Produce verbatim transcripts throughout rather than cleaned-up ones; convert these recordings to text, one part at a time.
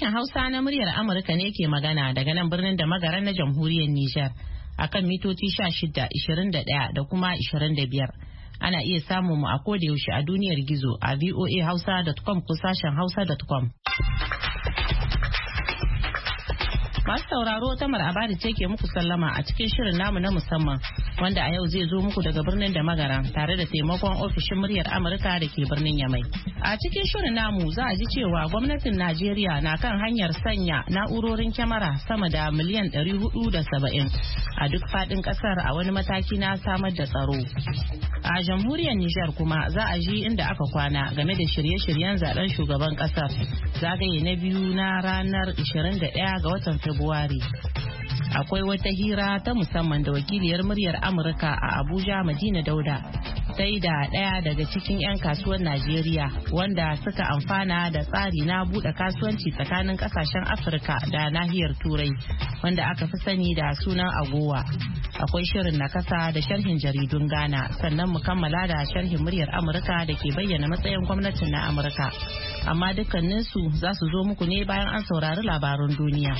Sashen Hausa na muryar Amurka ne ke magana daga nan birnin da magaran na jamhuriyar Nijar akan mitoci sha shida, ishirin da ɗaya da kuma ishirin da biyar. Ana iya samun mu a koda yaushe a duniyar gizo a voa hausa dot com ko sashen hausa dot com. Masu sauraro Tamar Abadi ce ke muku sallama a cikin shirin namu na musamman wanda a yau zai zo muku daga birnin da magaran tare da taimakon ofishin muryar Amurka da ke birnin Yamai. A cikin shirin namu za a ji cewa gwamnatin Najeriya na kan hanyar sanya na'urorin kyamara sama da miliyan ɗari hudu da saba'in a duk faɗin ƙasar a wani mataki na samar da tsaro. A jamhuriyar Nijar kuma za a ji inda aka kwana game da shirye-shiryen zaben shugaban ƙasar zagaye na biyu na ranar ishirin da ɗaya ga watan Fabrairu. Akwai wata hira ta musamman da wakiliyar muryar Amurka a Abuja Madina Dauda ta yi da ɗaya daga cikin 'yan kasuwar Najeriya wanda suka amfana da tsari na buɗe kasuwanci tsakanin ƙasashen Afirka da nahiyar Turai wanda aka fi sani da sunan agowa. Akwai shirin na kasa da sharhin jaridun Ghana sannan mu kammala da sharhin muryar Amurka da ke bayyana matsayin gwamnatin na Amurka. Amma dukkaninsu za su zo muku ne bayan an saurari labarun duniya.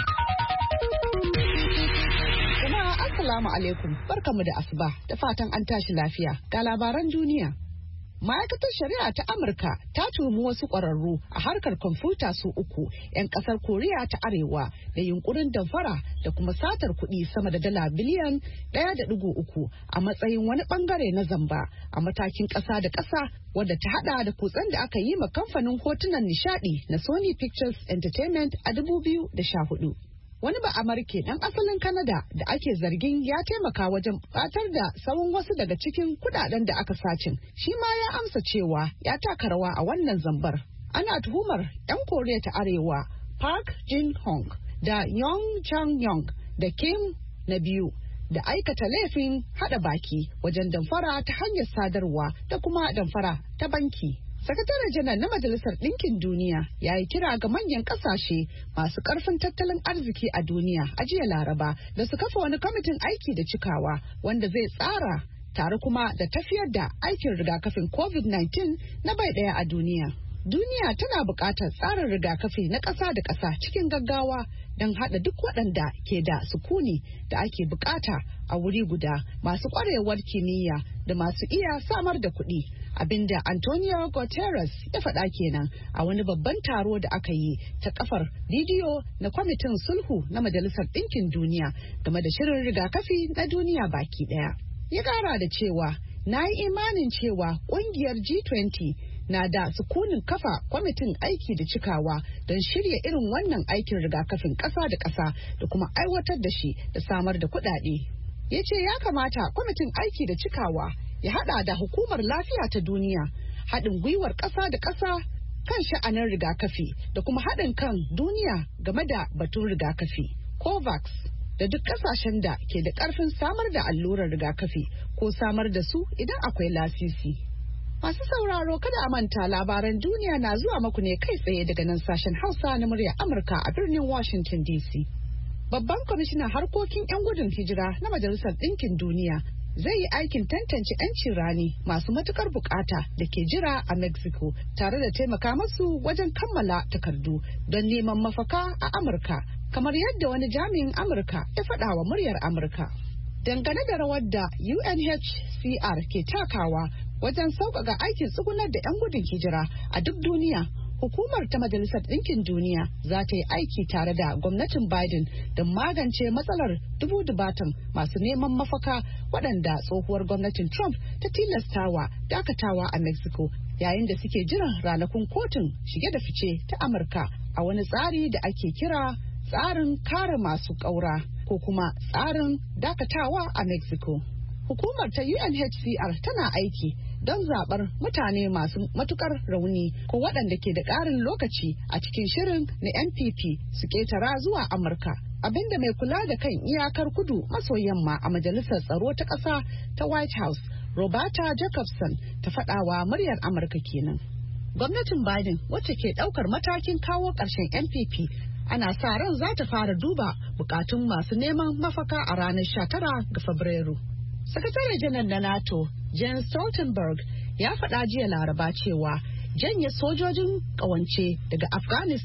Assalamu alaikum, barkamu da asuba da fatan an tashi lafiya ga labaran duniya. Ma'aikatar Shari'a ta Amurka ta tuhumi wasu ƙwararru a harkar kwamfuta su uku 'yan ƙasar Koriya ta Arewa da yunkurin damfara da kuma satar kuɗi sama da dala biliyan ɗaya da ɗigo uku a matsayin wani ɓangare na zamba a matakin ƙasa da ƙasa wadda ta haɗa da kutsen da aka yi ma kamfanin hotunan nishaɗi na Sony Pictures Entertainment a dubu biyu da sha hudu. Wani ba Amurke ɗan asalin Kanada da ake zargin ya taimaka wajen batar da tsawon wasu daga cikin kudaden da aka sacin, shi ma ya amsa cewa ya taka rawa a wannan zambar. Ana tuhumar 'yan Koriya ta Arewa Park Jin-hong da Yong Chang-yong da Kim na biyu da aikata laifin hada baki wajen damfara ta hanyar sadarwa da kuma damfara ta banki. Sakataren janar na Majalisar Ɗinkin Duniya ya yi kira ga manyan ƙasashe masu ƙarfin tattalin arziki a duniya a jiya Laraba da su kafa wani kwamitin aiki da cikawa wanda zai tsara tare kuma da tafiyar da aikin rigakafin covid nineteen na bai ɗaya a duniya. Duniya tana buƙatar tsarin rigakafi na ƙasa da ƙasa cikin gaggawa don haɗa duk waɗanda ke da sukuni da ake buƙata a wuri guda, masu ƙwarewar kimiyya da masu iya samar da kuɗi. Abinda Antonio Guterres ya faɗa kenan a wani babban taro da aka yi ta kafar bidiyo na kwamitin sulhu na Majalisar Ɗinkin Duniya game da shirin rigakafi na duniya baki ɗaya. Ya ƙara da cewa, na yi imanin cewa ƙungiyar G twenty na da sukunin kafa kwamitin aiki da cikawa don shirya irin wannan aikin rigakafin ƙasa da ƙasa da kuma aiwatar da shi da samar da kuɗaɗe. Ya ce ya kamata kwamitin aiki da cikawa ya hada da hukumar lafiya ta duniya, haɗin gwiwar ƙasa da ƙasa kan sha'anin rigakafi da kuma haɗin kan duniya game da batun rigakafi. COVAX da duk ƙasashen da ke da ƙarfin samar da allurar rigakafi ko samar da su idan akwai lasisi. Masu sauraro kada a manta labaran duniya na zuwa maku ne kai tsaye daga nan sashen Hausa na muryar Amurka a birnin Washington D C. Babban kwamishinan harkokin 'yan gudun hijira na Majalisar Ɗinkin Duniya zai yi aikin tantance 'yancin rani masu matukar bukata da ke jira a Mexico tare da taimaka masu wajen kammala takardu don neman mafaka a Amurka, kamar yadda wani jami'in Amurka ya faɗa wa muryar Amurka. Dangane da rawar da U N H C R ke takawa wajen sauƙaƙa aikin tsugunar da 'yan gudun hijira a duk duniya, hukumar ta Majalisar Ɗinkin Duniya za ta yi aiki tare da gwamnatin Biden don magance matsalar dubu dubatan masu neman mafaka waɗanda tsohuwar gwamnatin Trump ta tilastawa dakatawa a Mexico yayin da suke jiran ranakun kotun shige da fice ta Amurka a wani tsari da ake kira tsarin kare masu ƙaura ko kuma tsarin dakatawa a Mexico. Hukumar ta U N H C R tana aiki don zaɓar mutane masu matukar rauni ko waɗanda ke da ƙarin lokaci a cikin shirin na N P P su ƙetara zuwa Amurka. Abinda mai kula da kan iyakar kudu maso yamma a Majalisar Tsaro ta ƙasa ta White House, Roberta Jacobson, ta faɗawa muryar Amurka kenan. Gwamnatin Biden wacce ke ɗaukar matakin kawo ƙarshen N P P ana sa ran za ta fara duba bukatun masu neman mafaka a ranar sha tara ga Fabrairu. Sakatare janar na NATO, Jens Stoltenberg, ya faɗa jiya Laraba cewa janye sojojin ƙawance daga Afghanistan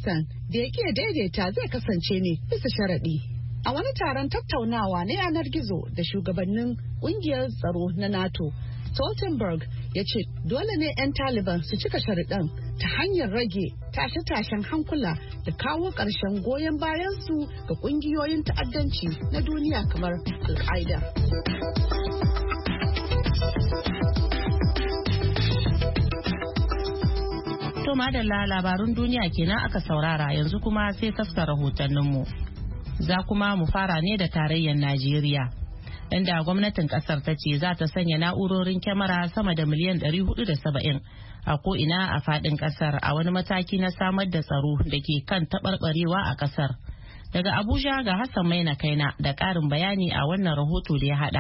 da ya ƙi daidaita zai kasance ne bisa sharaɗi. A wani taron tattaunawa na yanar gizo da shugabannin ƙungiyar tsaro na NATO, Stoltenberg ya ce dole ne 'yan Taliban su cika sharaɗin ta hanyar rage tashe-tashen hankula da kawo ƙarshen goyon bayansu ga ƙungiyoyin ta'addanci na duniya kamar Al-Qaeda. To madalla labarun duniya kenan aka saurara, yanzu kuma sai taskar rahotanninmu. Za kuma mu fara ne da tarayyar Najeriya, inda gwamnatin kasar ta ce za ta sanya na'urorin kyamara sama da miliyan ɗari hudu da saba'in a ko'ina a faɗin kasar a wani mataki na samar da tsaro da ke kan taɓarɓarewa a kasar. Daga Abuja ga Hassan Maina Kaina da ƙarin bayani a wannan rahoto da ya haɗa.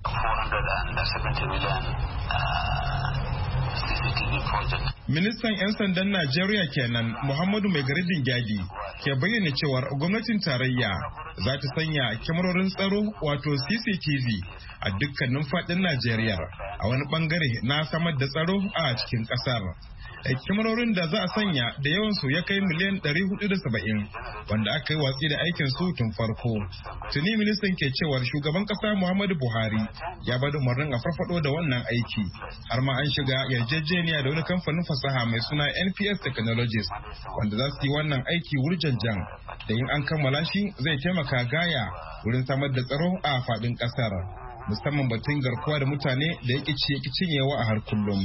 Ministan 'yan sandan Najeriya kenan Muhammadu Mai Garidin Gyadi ke bayyana cewar gwamnatin tarayya za ta sanya kyamarorin tsaro wato C C T V a dukkanin faɗin Najeriya a wani bangare na samar da tsaro a cikin ƙasar. Kyamarorin da za a sanya da yawansu ya kai miliyan ɗari hudu da saba'in wanda aka yi watsi da aikin su tun farko. Tuni ministan ke cewar shugaban ƙasa Muhammadu Buhari ya bada umarnin a farfado da wannan aiki, har ma an shiga yarjejeniya da wani kamfanin fasaha mai suna N P S Technologies wanda za su yi wannan aiki wurjanjan da in an kammala shi zai taimaka gaya wurin samar da tsaro a faɗin ƙasar. Musamman batun garkuwa da mutane da ya ƙici ya cinyewa a har kullum.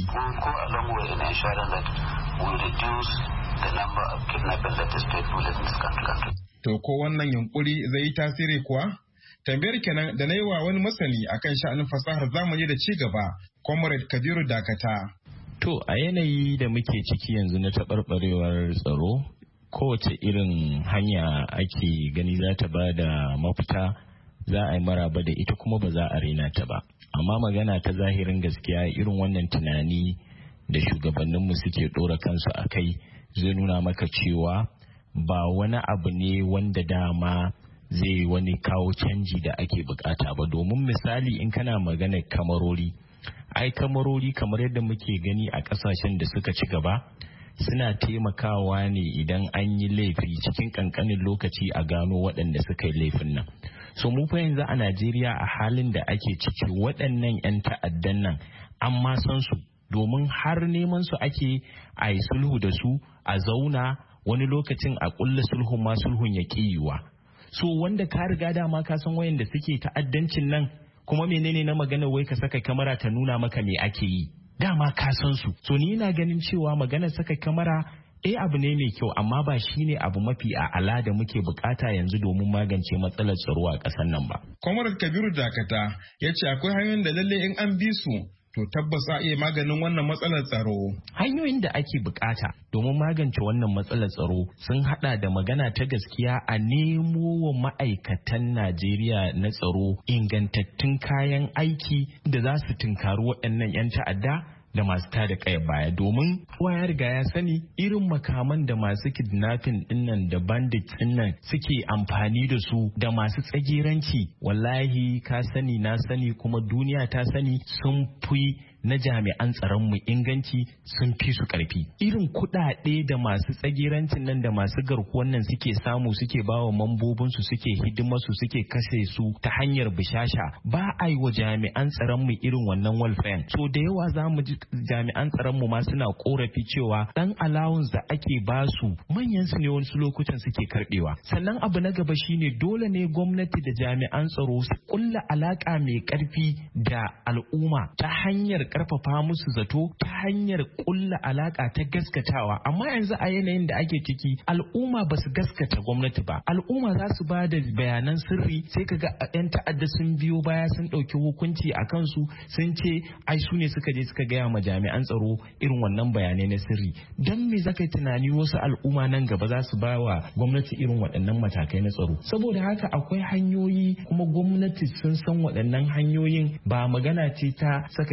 To ko wannan yunkuri zai yi tasiri kuwa? Tambayar kenan da na yi wa wani masani akan sha'anin fasahar zamani da ci gaba, Comrade Kabiru Dakata. To a yanayi da muke ciki yanzu na taɓarɓarewar tsaro, kowace irin hanya ake gani za ta ba da mafita, za a yi maraba da ita kuma ba za a rena ta ba. Amma magana ta zahirin gaskiya irin wannan tunani da shugabanninmu suke ɗora kansu a kai zai nuna maka cewa ba wani abu ne wanda dama zai wani kawo canji da ake bukata ba. Domin misali in kana magana kamarori, ai kamarori kamar yadda muke gani a ƙasashen da suka ci gaba suna taimakawa ne idan an yi laifi cikin ƙanƙanin lokaci a gano waɗanda suka yi laifin nan. So mu fa yanzu a Najeriya a halin da ake ciki waɗannan 'yan ta'addan nan an ma san su, domin har neman su ake a yi sulhu da su a zauna, wani lokacin a ƙulla sulhun ma sulhun ya ƙiyuwa. So wanda ka riga dama ka san wayanda suke ta'addancin nan, kuma menene na magana wai ka saka kamera ta nuna maka me ake yi, dama ka san su. So ni ina ganin cewa maganar saka kamera eh abu ne mai kyau, amma ba shine abu mafi a'ala da muke bukata yanzu domin magance matsalar tsaro a ƙasar nan ba. Comrade Kabiru Dakata ya ce akwai hanyoyin da lalle in an bi su to tabbas a iya maganin wannan matsalar tsaro. Hanyoyin da ake bukata domin magance wannan matsalar tsaro sun hada da magana ta gaskiya a nemo wa ma'aikatan Najeriya na tsaro ingantattun kayan aiki da za su tunkari waɗannan 'yan ta'adda da masu tada kai baya, domin kowa ya riga ya sani irin makaman da masu kidnapping dinnan da bandits dinnan suke amfani da su da masu tsagiranci, wallahi ka sani na sani kuma duniya ta sani sun fi na jami'an tsaron mu inganci, sun fi su karfi. Irin kuɗaɗe da masu tsagirancin nan da masu garkuwan nan suke samu suke bawa mambobin su suke hidimar su suke kashe su ta hanyar bishasha, ba a yi wa jami'an tsaron mu irin wannan welfare. So da yawa za mu ji jami'an tsaron mu ma suna korafi cewa dan allowance da ake ba su manyan su ne wasu lokutan suke karbewa. Sannan abu na gaba shine dole ne gwamnati da jami'an tsaro su kulla alaka mai karfi da al'umma ta hanyar karfafa musu zato, ta hanyar kulla alaka ta gaskatawa. Amma yanzu a yanayin da ake ciki al'umma ba su gaskata gwamnati ba, al'umma za su ba da bayanan sirri, sai kaga yan ta'adda sun biyo baya sun ɗauki hukunci a kansu sun ce ai su ne suka je suka gaya ma jami'an tsaro irin wannan bayanai na sirri. Don me zaka yi tunani wasu al'umma nan gaba za su ba wa gwamnati irin waɗannan matakai na tsaro? Saboda haka akwai hanyoyi kuma gwamnati sun san waɗannan hanyoyin, ba magana ce ta saka kamaro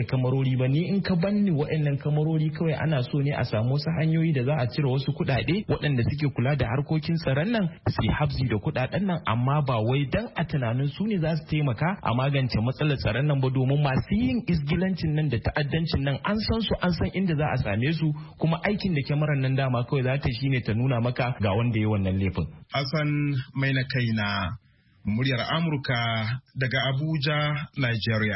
kamarori ba. Ni in ka banni waɗannan kamarori kawai ana so ne a samu wasu hanyoyi da za a cire wasu kuɗaɗe waɗanda suke kula da harkokin tsaron nan su habzi da kuɗaɗen nan, amma ba wai dan a tunanin su ne za su taimaka a magance matsalar tsaron nan ba, domin masu yin isgilancin nan da ta'addancin nan an san su, an san inda za a same su, kuma aikin da kyamarar nan dama kawai za ta shine ta nuna maka ga wanda ya wannan laifin. Hassan mai na kaina, muryar Amurka daga Abuja, Nigeria.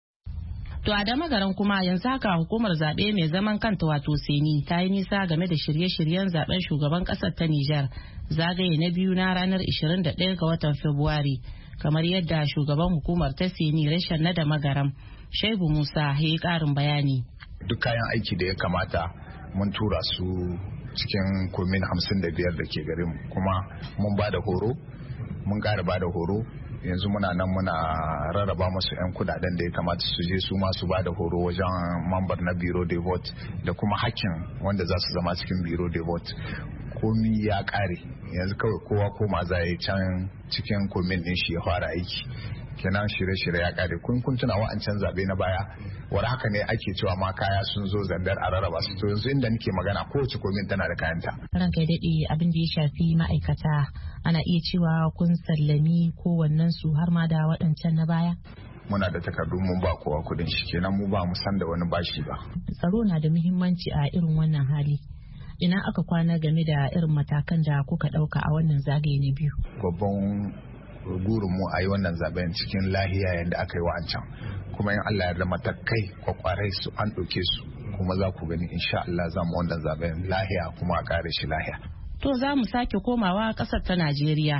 To a damagaran kuma yanzu haka hukumar zaɓe mai zaman kanta wato Seni ta yi nisa game da shirye-shiryen zaben shugaban ƙasar ta Nijar zagaye na biyu na ranar ishirin da ɗaya ga watan Fabrairu, kamar yadda shugaban hukumar ta Seni reshen na damagaram Shaibu Musa ya yi ƙarin bayani. Duk kayan aiki da ya kamata mun tura su cikin komin hamsin da biyar da ke garin, kuma mun ba da horo, mun ƙara ba da horo. Yanzu muna nan muna rarraba musu 'yan kudaden da ya kamata su je su ma su ba da horo wajen mambar na biro de vote da kuma hakkin wanda za su zama cikin biro de vote. Komi ya kare yanzu, kawai kowa koma za yi can cikin komin din shi ya fara aiki. Kenan shirye-shirye ya kare. kun kun tuna wa'ancan zabe na baya war haka ne ake cewa ma kaya sun zo zandar a rarraba su. To yanzu inda nake magana kowace komin tana da kayanta. Ranka ya daɗe, abin da ya shafi ma'aikata ana iya cewa kun sallami kowannen su har ma da waɗancan na baya? Muna da takardu mun ba kowa kudin shi, kenan mu ba mu san da wani bashi ba. Tsaro na da muhimmanci a irin wannan hali. Ina aka kwana game da irin matakan da kuka ɗauka a wannan zagaye na biyu? Babban gurin mu a yi wannan zaben cikin lahiya yadda aka yi wa'ancan, kuma in Allah ya yarda matakai kwakwarai su an ɗauke su, kuma za ku gani insha Allah za mu wannan zaben lahiya kuma a kare shi lahiya. To za mu sake komawa ƙasar ta Najeriya.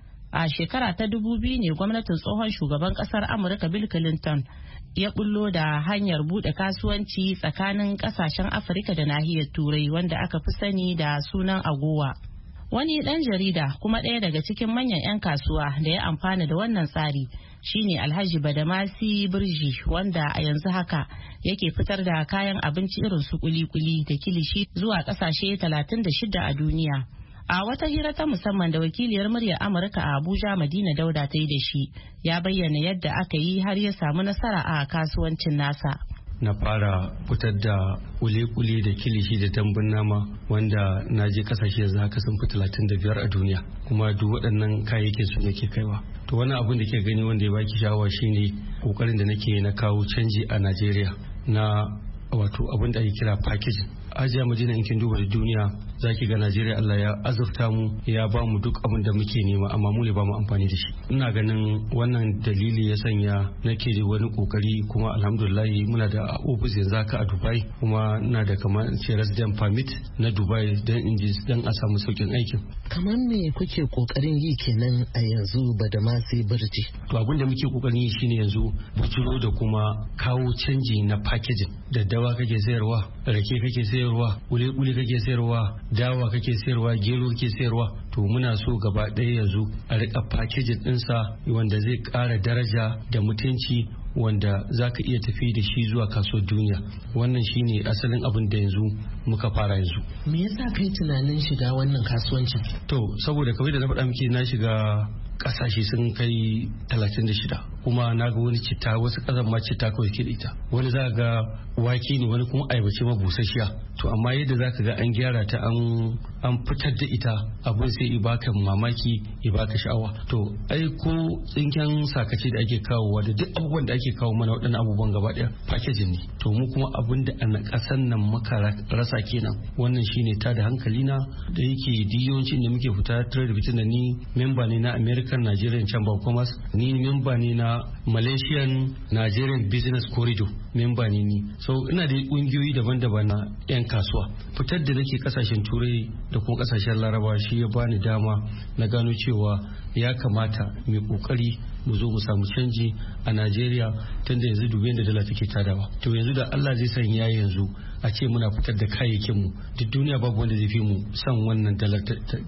A shekara ta dubu biyu ne gwamnatin tsohon shugaban ƙasar Amurka Bill Clinton ya bullo da hanyar buɗe kasuwanci tsakanin ƙasashen Afirka da nahiyar Turai wanda aka fi sani da sunan AGOA. Wani ɗan jarida kuma ɗaya daga cikin manyan 'yan kasuwa da ya amfana da wannan tsari shine Alhaji Badamasi Birji, wanda a yanzu haka yake fitar da kayan abinci irin su kuli-kuli da kilishi zuwa ƙasashe talatin da shida a duniya. A wata hira ta musamman da wakiliyar muryar Amurka a Abuja Madina Dauda ta yi da shi, ya bayyana yadda aka yi har ya samu nasara a kasuwancin nasa. Na fara fitar da kule-kule da kilishi da dambun nama wanda na je kasashe yanzu haka sun fi talatin da biyar a duniya, kuma duk waɗannan kayayyakin su nake kaiwa. To wani abin da ke gani wanda ya baki sha'awa shine kokarin da nake na kawo canji a Najeriya na wato abin da ake kira packaging. Ajiya Madina, in kin duba da duniya zaki ga Najeriya Allah ya azurta mu, ya ba mu duk abin da muke nema, amma mu ne ba mu amfani da shi. Ina ganin wannan dalili ya sanya nake da wani kokari, kuma alhamdulillah muna da ofis yanzu haka a Dubai, kuma ina da kamar ce resident permit na Dubai dan in ji dan a samu saukin aikin. Kamar me kuke kokarin yi kenan a yanzu Badamasi Birji? To abin da muke kokarin yi shine yanzu bujuro da kuma kawo canji na packaging. Daddawa kake sayarwa, rake kake sayarwa, kule-kule kake sayarwa, dawa kake sayarwa, gero kake sayarwa, to muna so gaba ɗaya yanzu a rika packaging ɗinsa wanda zai ƙara daraja da mutunci, wanda za ka iya tafi da shi zuwa kasuwar duniya. Wannan shine asalin abin da yanzu muka fara yanzu. Me yasa kai tunanin shiga wannan kasuwancin? To saboda kawai da na faɗa miki, na shiga ƙasashe sun kai talatin da shida, kuma na ga wani citta, wasu ƙasar ma citta kawai ke da ita, wani za ga wake ne, wani kuma aibace ma busasshiya. To amma yadda za ka ga an gyara ta an an fitar da ita, abin sai i baka mamaki, i baka sha'awa. To ai ko tsinken sakace da ake kawowa da duk abubuwan da ake kawo mana waɗannan abubuwan gaba ɗaya packaging ne. To mu kuma abin da a ƙasan nan muka rasa kenan. Wannan shine ta da hankali na, da yake diyoncin da muke fita trade bitin da ni memba ne na American Nigerian Chamber of Commerce, ni memba ne na Malaysian Nigerian Business Corridor, memba ne ni. So ina da ƙungiyoyi daban-daban na 'yan kasuwa. Fitar da nake kasashen Turai da kuma kasashen Laraba shi ya bani dama na gano cewa ya kamata mai kokari mu zo mu samu canji a Najeriya, tunda yanzu dubi da dala take tadawa. To yanzu da Allah zai sanya yanzu a ce muna fitar da kayayyakin mu, duk duniya babu wanda zai fi mu san wannan dala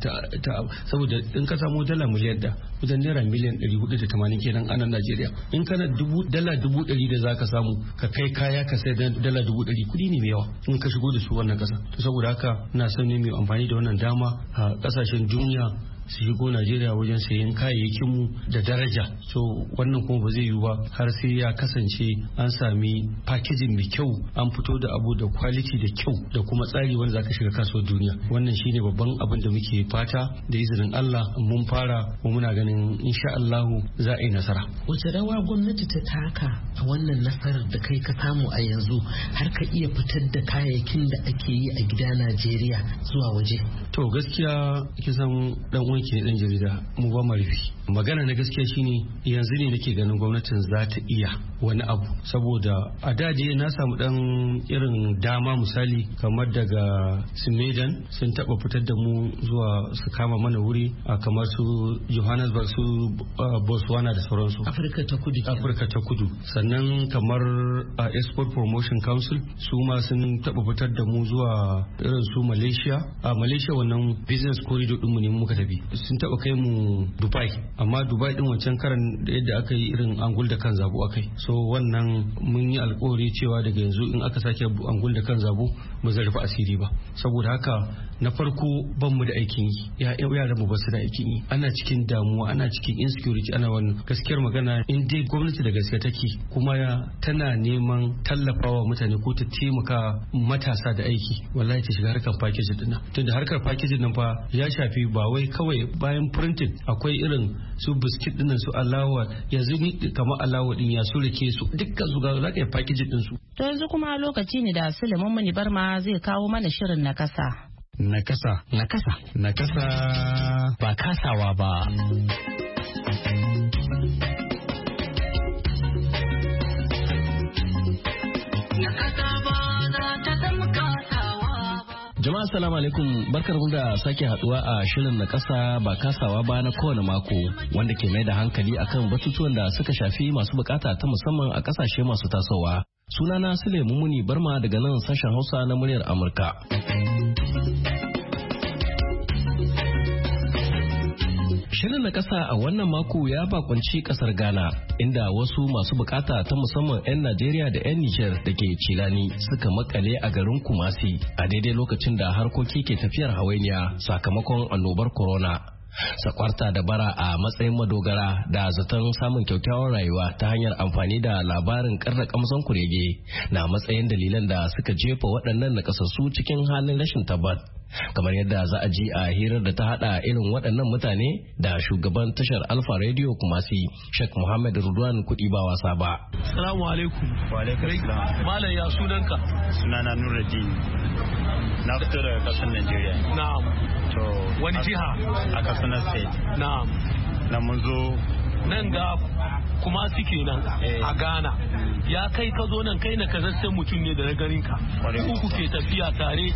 ta, saboda in ka samu dala miliyan da wajen naira miliyan ɗari hudu da tamanin kenan a nan Najeriya. In kana dubu dala dubu ɗari da zaka samu ka kai kaya ka sai dala dubu ɗari, kuɗi ne mai yawa in ka shigo da su wannan ƙasa. To saboda haka ina son ne mai amfani da wannan dama a ƙasashen duniya su shigo Najeriya wajen sayen kayayyakin mu da daraja. So wannan kuma ba zai yiwu ba har sai ya kasance an sami packaging mai kyau, an fito da abu da quality da kyau da kuma tsari wanda zaka shiga kasuwar duniya. Wannan shine babban abin da muke fata, da izinin Allah mun fara kuma muna ganin insha Allahu za a yi nasara. Wace rawa gwamnati ta taka a wannan nasarar da kai ka samu a yanzu har ka iya fitar da kayayyakin da ake yi a gida Najeriya zuwa waje? To gaskiya kisan dan wanki ne dan jarida, mu ba mu rufi. Magana na gaskiya shine yanzu ne nake ganin gwamnatin za ta iya wani abu, saboda a daji na samu dan irin dama, misali kamar daga Sumedan sun taba fitar da mu zuwa su kama mana wuri a kamar su Johannesburg, su Botswana da sauransu. Afirka ta kudu. Afirka ta kudu. Sannan kamar a Export Promotion Council su ma sun taba fitar da mu zuwa irin su Malaysia. A Malaysia wannan business corridor din mu ne muka tafi. Sun taba kai mu Dubai, amma Dubai din wancan karan da yadda aka yi irin angul da kan zabo akai. So wannan mun yi alkawari cewa daga yanzu in aka sake angul da kan zabo ba zai rufe asiri ba. Saboda haka na farko ban mu da aikin yi, ya yaran mu ba su da aikin yi, ana cikin damuwa, ana cikin insecurity, ana wannan gaskiyar magana. In dai gwamnati da gaskiya take kuma tana neman tallafawa mutane ko ta taimaka matasa da aiki, wallahi ta shiga harkar package din nan. Tunda harkar package nan fa ya shafi ba wai kawai bayan printing, akwai irin su biskit din nan, su alawa, yanzu ni kamar alawa din ya su rike su dukkan su ga za ka yi package din su. To yanzu kuma lokaci ne da Suleiman Muni Barma zai kawo mana shirin na kasa. Na kasa. Na kasa. Na kasa. Ba kasawa ba. Jama'a assalamu alaikum, barkar mu da sake haduwa a shirin na kasa ba kasawa ba na kowane mako, wanda ke mai da hankali akan batutuwan da suka shafi masu bukata ta musamman a kasashe masu tasowa. Sunana Sule Mumuni Barma daga nan sashen Hausa na muryar Amurka. Shirin na kasa a wannan mako ya bakunci kasar Ghana, inda wasu masu bukata ta musamman 'yan Najeriya da 'yan Nijar da ke Cilani suka makale a garin Kumasi a daidai lokacin da harkoki ke tafiyar hawainiya sakamakon annobar corona. Sakwarta da bara a matsayin madogara da zaton samun kyakkyawar rayuwa ta hanyar amfani da labarin karda kamsan kurege na matsayin dalilan da suka jefa waɗannan nakasassu cikin halin rashin tabbat. Kamar yadda za a ji a hirar da ta hada irin waɗannan mutane da shugaban tashar Alfa Radio Kumasi, Sheikh Muhammad Rudwan Kudi ba wasa ba. Assalamu alaikum. Wa alaikum assalam. Malam ya sunanka? Sunana Nuruddin. Na fito daga kasar Najeriya. Na'am. To wani jiha? A Katsina State. Na'am. Na mun zo nan ga kuma suke nan a Ghana. Ya kai ka zo nan kai na kazassen mutum ne da na garin ka. Ku ke tafiya tare.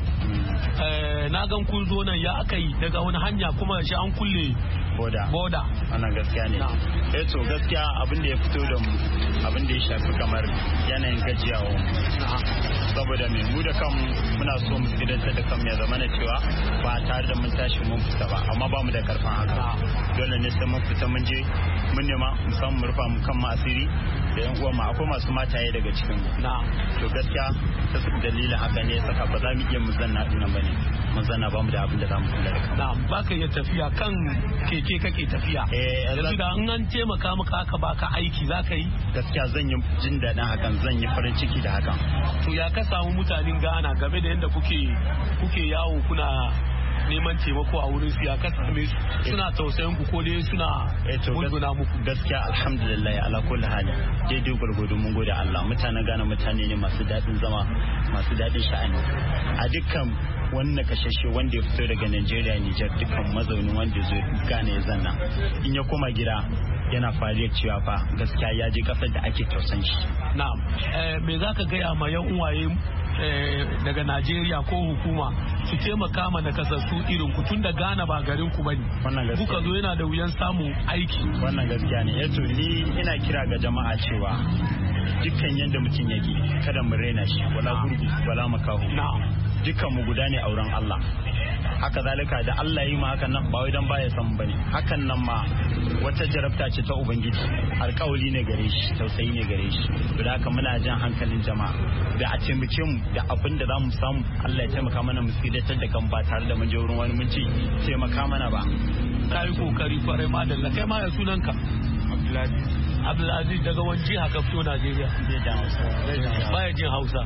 Na gan kun zo nan ya aka yi daga wani hanya kuma shi an kulle boda. Boda. Ana gaskiya ne. Eh to gaskiya abin da ya fito da mu abin da ya shafi kamar yanayin gajiyawa. Saboda mai mu da kanmu muna so mu gidantar da kanmu ya zama na cewa ba tare da mun tashi mun fita ba, amma ba mu da karfin haka. Dole ne sai mun fita mun je mun nema mu samu mu rufa mu kan mu asiri da yan uwa mu, akwai masu mataye daga cikin mu. To gaskiya ta su dalilin haka ne saka ba za mu iya mu zanna dinnan bane. Mun zanna ba mu da abin da za mu kula da kanmu. Na'am, baka iya tafiya kan keke kake tafiya. Eh, yanzu da in an taimaka maka haka baka aiki zaka yi. Gaskiya zan yi jin daɗin hakan, zan yi farin ciki da hakan. To ya ka samu mutanen Ghana game da yadda kuke kuke yawo kuna neman taimako a wurin su, ya ka same su suna tausayin ku ko dai suna munduna muku? Gaskiya alhamdulillah ala kulli hali daidai gwargwado mun gode Allah. Mutanen Ghana mutane ne masu daɗin zama, masu daɗin sha'ani. A dukkan wannan kashashe wanda ya fito daga Najeriya, Nijar, dukkan mazaunin wanda ya zo Ghana ya zanna, in ya koma gida yana fariyar cewa fa gaskiya ya je kasar da ake tausan shi. Na'am. Eh, me zaka gaya ma yan uwaye daga Najeriya ko hukuma su taimaka ma da kasassu irin ku, tun da Ghana ba garin ku bane. Wannan gaskiya. Kuka zo yana da wuyan samun aiki. Wannan gaskiya ne. Yato ni ina kira ga jama'a cewa dukkan yanda mutum yake kada mu raina shi, wala gurgu wala makahu. Na'am. Dukkan mu guda ne auren Allah. haka zalika da Allah yi ma hakan nan ba wai dan baya san bane hakan nan ma wata jarabta ce ta ubangiji alƙawari ne gare shi tausayi ne gare shi to da haka muna jan hankalin jama'a da a taimake mu da abin da zamu samu Allah ya taimaka mana mu tsidatar da kan ba tare da mun je wurin wani mun ce taimaka mana ba kai kokari kwarai madalla kai ma ya sunanka Abdulaziz Abdulaziz daga wani jiha ka fito Najeriya baya jin Hausa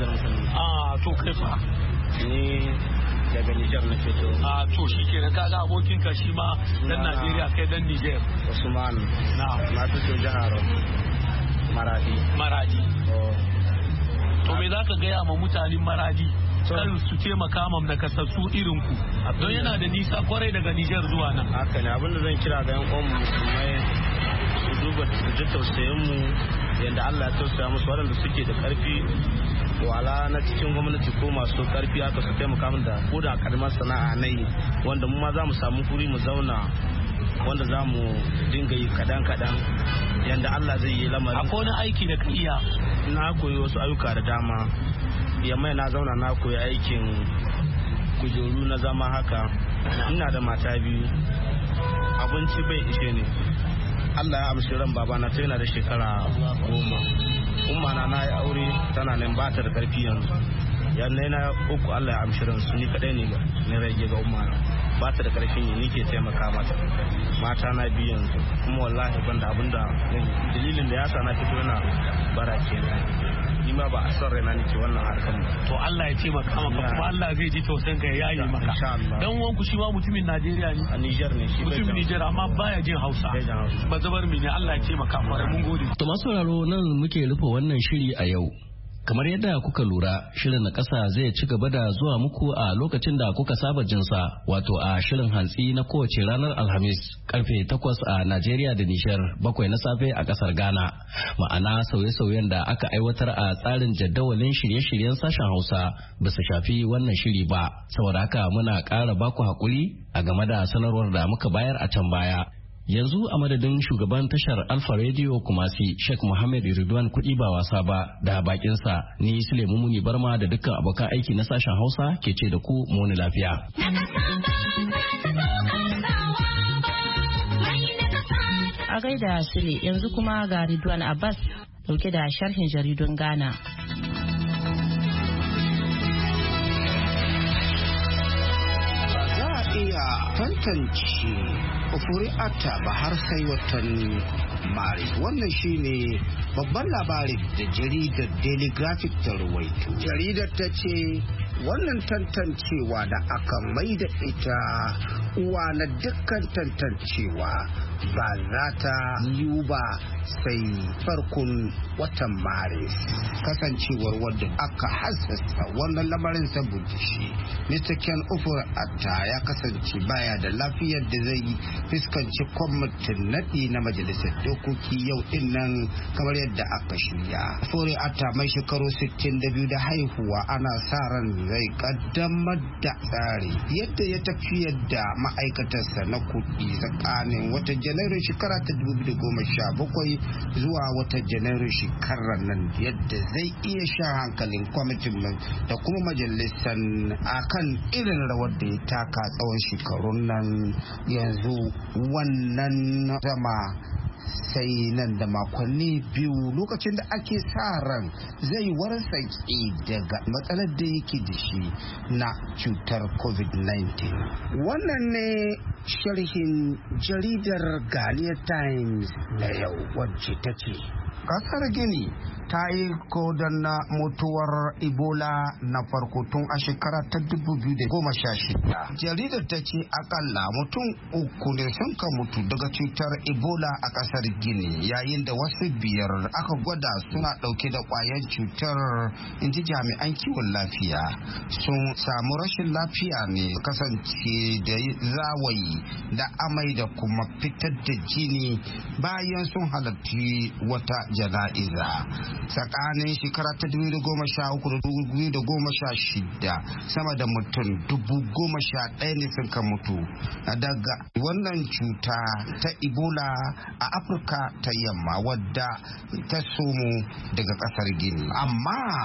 a to kai fa ni daga Nijar na fito a to shi kenan kaga abokin ka shi ma dan Najeriya kai dan Nijar Usman na na fito jihar Maradi Maradi to me zaka gaya ma mutanen Maradi kan su taimaka ma da kasassu irin ku don yana da nisa kwarai daga Nijar zuwa nan haka ne abinda zan kira ga yan uwan musulmai su duba su ji tausayin mu yanda Allah ya tausaya musu waɗanda suke da ƙarfi wala na cikin gwamnati ko masu ƙarfi haka su taimaka min da ko da karamar sana'a nai wanda mu ma za mu samu guri mu zauna wanda za mu dinga yi kadan-kadan yanda Allah zai yi lamarin. Akwai wani aiki da ka iya? Na koyi wasu ayyuka da dama. Yamma na zauna na koyi aikin kujeru na zama haka. Ina da mata biyu. Abinci bai ishe ne. Allah ya amshi ran babana ta yana da shekara goma. Umma na na yi aure tana nan ba ta da karfi yanzu. Yanne na uku Allah ya amshi ran su ni kadai ne ga ni rage ga umma na. Ba ta da karfin yi nike taimaka mata mata na biyu yanzu kuma wallahi ban da abinda dalilin da ya sa na fito na bara kenan ni ma ba a son raina nake wannan harkar to Allah ya taimaka maka kuma Allah zai ji tausayin ka ya yi maka dan uwan ku shi ma mutumin Najeriya ne a Niger ne shi mutumin Niger amma baya jin Hausa ba zabar mi ne Allah ya taimaka maka mun gode to masu sauraro nan muke rufe wannan shiri a yau. Kamar yadda kuka lura, shirin na ƙasa zai ci gaba da zuwa muku a lokacin da kuka saba jinsa, wato a shirin hantsi na kowace ranar Alhamis, karfe takwas a Najeriya da Nishar, bakwai na safe a ƙasar Ghana. Ma'ana sauye-sauyen da aka aiwatar a tsarin jadawalin shirye-shiryen sashen Hausa ba su shafi wannan shiri ba. Saboda haka muna ƙara baku haƙuri a game da sanarwar da muka bayar a can baya. Yanzu a madadin shugaban tashar Alfa Radio Kumasi Sheikh Muhammad Ridwan kuɗi ba wasa ba da bakinsa ni Sulaimu Muni Barma da dukkan abokan aiki na sashen Hausa ke ce da ku muni lafiya. A gaida Sule yanzu kuma ga Ridwan Abbas dauke da sharhin jaridun Ghana. Tantance ƙuri'ata ba har sai watan Maris. Wannan shine babban labari da jaridar Daily Graphic ta rawaito. Jaridar ta ce wannan tantancewa da aka mai da ita uwa na dukkan tantancewa ba za ta yiwu ba sai farkon watan Maris. Kasancewar wadda aka hassasa wannan lamarin saboda shi Mister Ken Ofori-Atta ya kasance baya da lafiyar da zai fuskanci kwamitin naɗi na majalisar dokoki yau din nan kamar yadda aka shirya. Ofori-Atta mai shekaru sittin da biyu da haihuwa ana sa ran zai kaddamar da tsari yadda ya tafiyar da ma'aikatarsa na kuɗi tsakanin watan Janairun shekara ta dubu biyu da goma sha bakwai zuwa watan Janairun shekarar nan yadda zai iya sha hankalin kwamitin nan da kuma majalisar akan irin rawar da ya taka tsawon shekarun nan. Yanzu wannan zama sai nan da makonni biyu lokacin da ake sa ran zai wartsake daga matsalar da yake da shi na cutar covid nineteen. Wannan ne sharhin jaridar Ghanaian Times da yau wacce ta ce kasar Gini ta yi kodon na mutuwar Ebola na farko tun a shekara ta dubu biyu da goma sha shida. Jaridar ta ce akalla mutum uku ne sun ka mutu daga cutar Ebola a kasar Gini yayin da wasu biyar aka gwada suna dauke da kwayan cutar, inji jami'an kiwon lafiya. Sun samu rashin lafiya ne kasance da zawayi da amai da kuma fitar da jini bayan sun halarci wata jana'iza. Tsakanin shekara ta dubu da goma sha uku da dubu da goma sha shida sama da mutum dubu goma sha ɗaya ne sun ka mutu daga wannan cuta ta Ebola a Afirka ta yamma wadda ta somo daga ƙasar Gini. Amma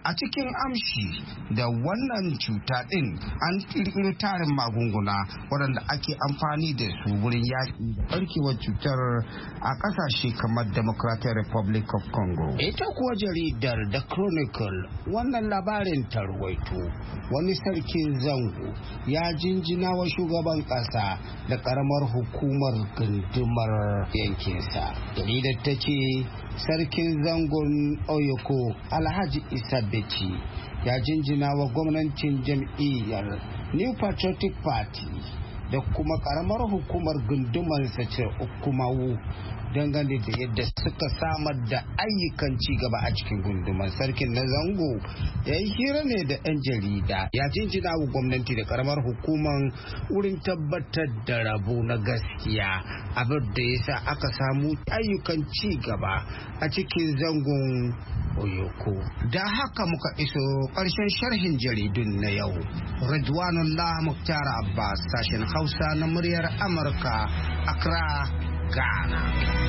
a cikin amshi da wannan cuta din an kirkiro tarin magunguna waɗanda ake amfani da su wurin yaƙi da barkewar cutar a ƙasashe kamar Democratic Republic of Congo. Ita kuwa jaridar The Chronicle wannan labarin tarwaito wani sarkin zango ya jinjina wa shugaban ƙasa da ƙaramar hukumar gundumar yankinsa. Jaridar ta ce sarkin zangon Oyoko Alhaji Isa Beci ya jinjina wa gwamnatin jam'iyyar New Patriotic Party da kuma karamar hukumar gundumar sace ukumawu dangane da yadda suka samar da ayyukan ci gaba a cikin gundumar. Sarkin na zango ya yi hira ne da 'yan jarida ya jinjina wa gwamnati da karamar hukumar wurin tabbatar da rabo na gaskiya abin da ya sa aka samu ayyukan ci gaba a cikin zangon Oyoko. Da haka muka iso ƙarshen sharhin jaridun na yau. Ridwanullah Muktar Abbas, sashen Hausa na muryar Amurka, Accra, Ghana.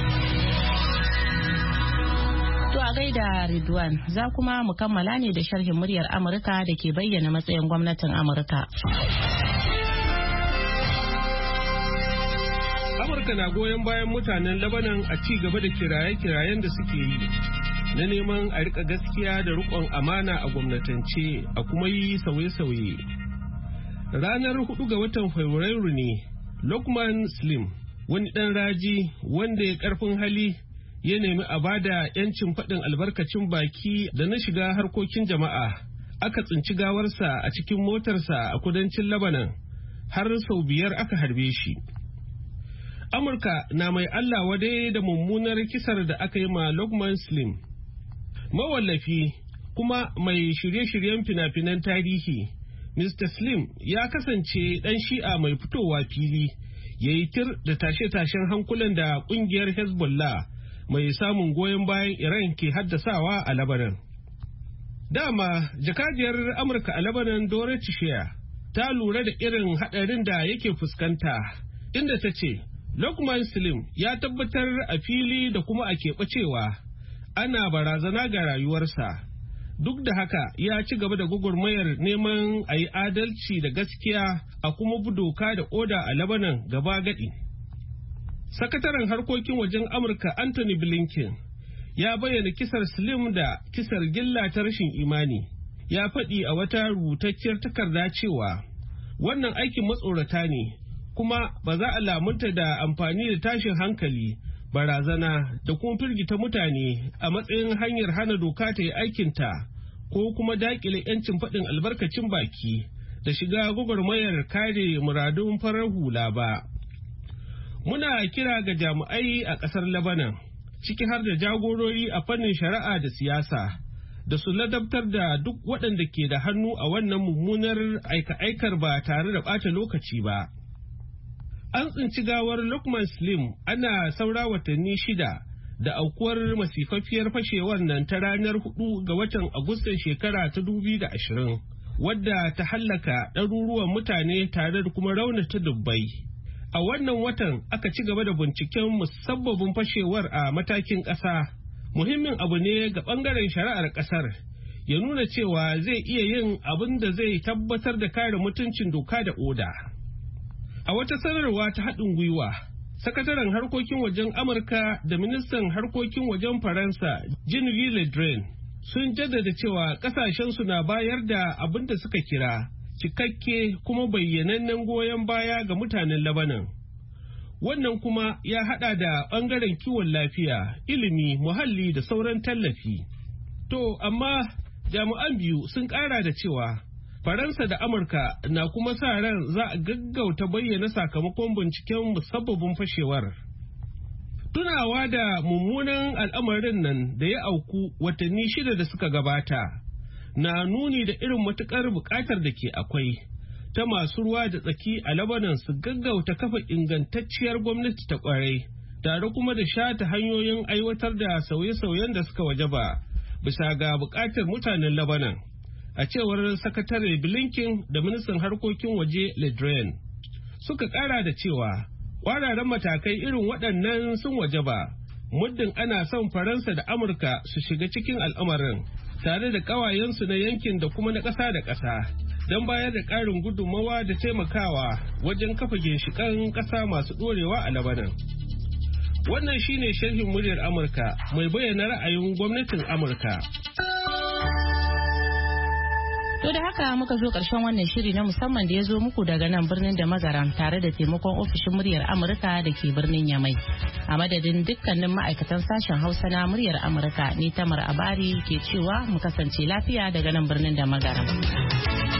To a gaida Ridwan, za kuma mu kammala ne da sharhin muryar Amurka da ke bayyana matsayin gwamnatin Amurka. Amurka na goyon bayan mutanen Lebanon a ci gaba da kiraye-kirayen da suke yi na neman a rika gaskiya da riƙon amana a gwamnatance a kuma yi sauye-sauye. Ranar hudu ga watan Fabrairu ne Lokman Slim, wani ɗan raji wanda ya ƙarfin hali ya nemi a bada 'yancin faɗin albarkacin baki da na shiga harkokin jama'a, aka tsinci gawarsa a cikin motarsa a kudancin Lebanon har sau biyar aka harbe shi. Amurka na mai Allah wadai da mummunar kisar da aka yi ma Lokman Slim. Mawallafi kuma mai shirye-shiryen fina-finan tarihi, Mister Slim ya kasance ɗan shi'a mai fitowa fili, ya yi tir da tashe-tashen hankulan da ƙungiyar Hezbollah mai samun goyon bayan Iran ke haddasawa a Lebanon. Dama, jakadiyar Amurka a Lebanon Dorothy Shea ta lura da irin haɗarin da yake fuskanta, inda ta ce, Lokman Slim ya tabbatar a fili da kuma a keɓe cewa ana barazana ga rayuwarsa. Duk da haka ya ci gaba da gwagwarmayar neman a yi adalci da gaskiya a kuma bi doka da oda a Lebanon gaba gadi. Sakataren harkokin wajen Amurka Anthony Blinken ya bayyana kisar Slim da kisar gilla ta rashin imani. Ya faɗi a wata rubutacciyar takarda cewa wannan aikin matsorata ne, kuma ba za a lamunta da amfani da tashin hankali, barazana da kuma firgita mutane a matsayin hanyar hana doka ta yi aikinta ko kuma daƙile 'yancin faɗin albarkacin baki da shiga gwagwarmayar kare muradun farar hula ba. Muna kira ga jami'ai a ƙasar Lebanon, ciki har da jagorori a fannin shari'a da siyasa, da su ladabtar da duk waɗanda ke da hannu a wannan mummunar aika-aikar ba tare da ɓata lokaci ba. An tsinci gawar Lokman Slim ana saura watanni shida da aukuwar masifaffiyar fashewar nan ta ranar hudu ga watan Agustan shekara ta dubu da ashirin, wadda ta hallaka ɗaruruwan mutane tare da kuma raunata dubbai. A wannan watan aka ci gaba da binciken musabbabin fashewar a matakin ƙasa. Muhimmin abu ne ga ɓangaren shari'ar ƙasar ya nuna cewa zai iya yin abin da zai tabbatar da kare mutuncin doka da oda. A wata sanarwa ta haɗin gwiwa, sakataren harkokin wajen Amurka da ministan harkokin wajen Faransa Jean-Yves Le Drian sun jaddada cewa ƙasashensu na bayar da abin da suka kira cikakke kuma bayyanannen goyon baya ga mutanen Lebanon. Wannan kuma ya haɗa da ɓangaren kiwon lafiya, ilimi, muhalli da sauran tallafi. To, amma jami'an biyu sun ƙara da cewa Faransa da Amurka na kuma sa ran za a gaggauta bayyana sakamakon binciken musabbabin fashewar. Tunawa da mummunan al'amarin nan da ya auku watanni shida da suka gabata na nuni da irin matuƙar buƙatar da ke akwai ta masu ruwa da tsaki a Lebanon su gaggauta kafa ingantacciyar gwamnati ta ƙwarai, tare kuma da shata hanyoyin aiwatar da sauye-sauyen da suka wajaba bisa ga buƙatar mutanen Lebanon. A cewar sakatare Blinken da ministan harkokin waje Le Drian, suka kara da cewa kwararren matakai irin waɗannan sun wajaba muddin ana son Faransa da Amurka su shiga cikin al'amarin tare da ƙawayensu na yankin da kuma na ƙasa da ƙasa don bayar da ƙarin gudunmawa da taimakawa wajen kafa ginshiƙan ƙasa masu ɗorewa a Labanan. Wannan shine sharhin muryar Amurka mai bayyana ra'ayin gwamnatin Amurka. To da haka muka zo ƙarshen wannan shiri na musamman da ya zo muku daga nan birnin da magaran tare da taimakon ofishin muryar Amurka da ke birnin Yamai. A madadin dukkanin ma'aikatan sashen Hausa na muryar Amurka ne Tamar Abari ke cewa mu kasance lafiya daga nan birnin da magaran.